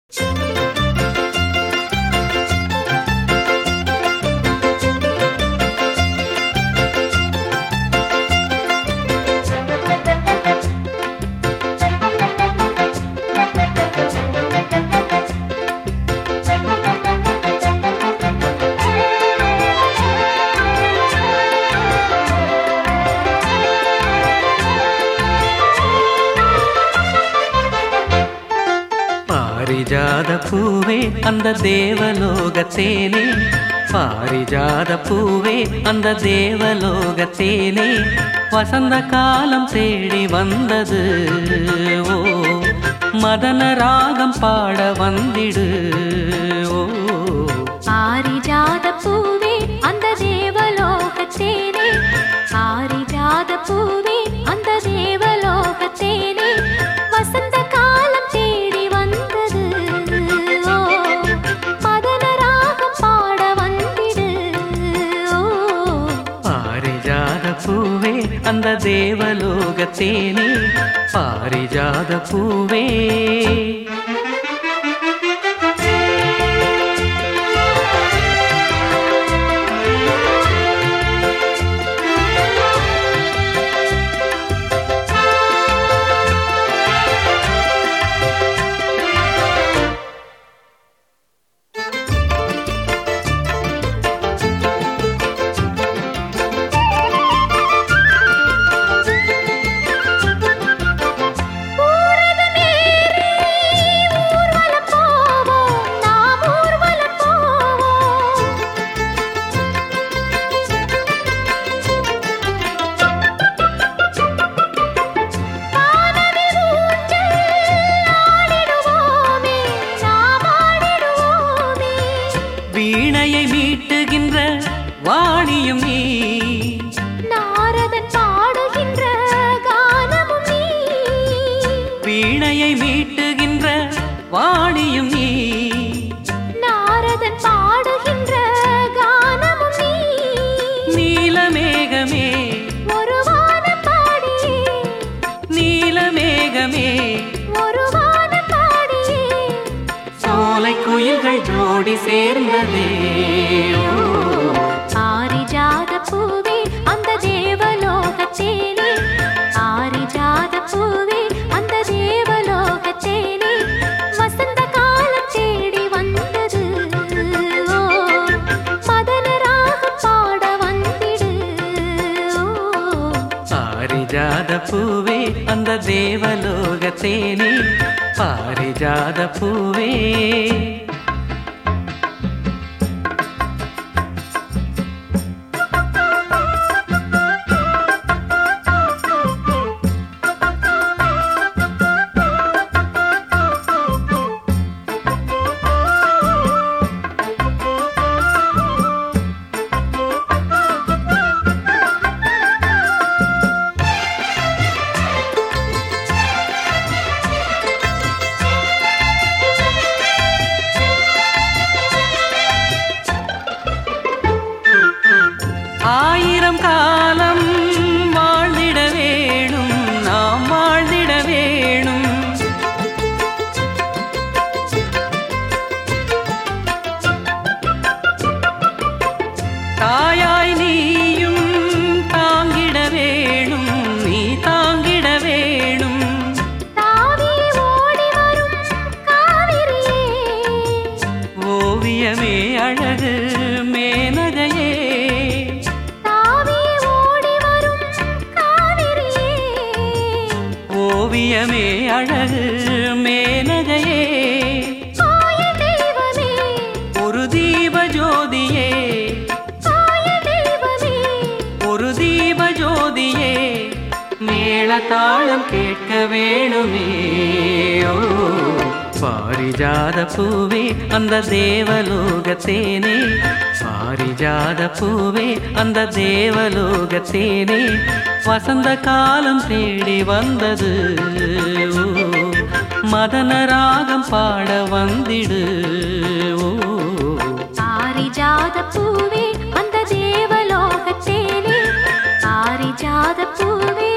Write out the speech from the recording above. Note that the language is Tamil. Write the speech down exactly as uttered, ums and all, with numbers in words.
பாரிஜாத பூவே அந்த தேவலோகத்தேனே, பாரிஜாத பூவே அந்த தேவலோகத்தேனே, வசந்த காலம் தேடி வந்தது. ஓ மதன ராகம் பாட வந்திடு. ஓ பாரிஜாத பூவே அந்த தேவலோகத்தேனே, பாரிஜாத பூவே அந்த தேவலோகத்தேனே, வசந்த காலம் தேடி வந்தது. ஓ மதன ராகம் பாட வந்திடு. ஓ பாரிஜாத பூவே அந்த தேவலோகத்தேனே, பாரிஜாத பூவே. வீணையை மீட்டுகின்ற வாணியும் நீ, நாரதன் பாடுகின்ற கானமும் நீ. வீணையை மீட்டுகின்ற வாணியும் நீ, நாரதன் பாடுகின்ற கானமும் நீ. நீலமேகமே ஒரு வானம் பாடியே, நீலமேகமே ஒரு வானம் பாடியே, சோலை குயில்கள் ஜோடி சேர்ந்ததே. பாரிஜாத பூவே அந்த தேவலோகத்தேனே, பாரிஜாத பூவே அந்த தேவலோகத்தேனே, வசந்த காலம் தேடி வந்தது. ஓ மதன ராகம் பாட வந்திடு. ஓ பாரிஜாத பூவே அந்த தேவலோகத்தேனே, பாரிஜாத பூவே. ஆயிரம் காலம் வாழ்ந்திட வேணும், நாம் வாழ்ந்திட வேணும். தாயாய் நீயும் தாங்கிட வேணும், நீ தாங்கிட வேணும். தாவி ஓடி வரும் காவிரியே, ஓவியமே அழகு மேனகையே, தாவி ஓடி வரும் காவிரியே, ஓவியமே அழகு மேனகையே, ஆய தெய்வமே, ஒரு தீப ஜோதியே, ஆய தெய்வமே, ஒரு தீப ஜோதியே, மேளதாளம் கேட்க வேணுமே. ஓ பாரிஜாத பூவே அந்த தேவலோகத்தேனே, பாரிஜாத பூவே அந்த தேவலோகத்தேனே, வசந்த காலம் தேடி வந்தது. ஓ மதன ராகம் பாட வந்திடு. ஓ பாரிஜாத பூவே அந்த தேவலோகத்தேனே, பாரிஜாத பூவே.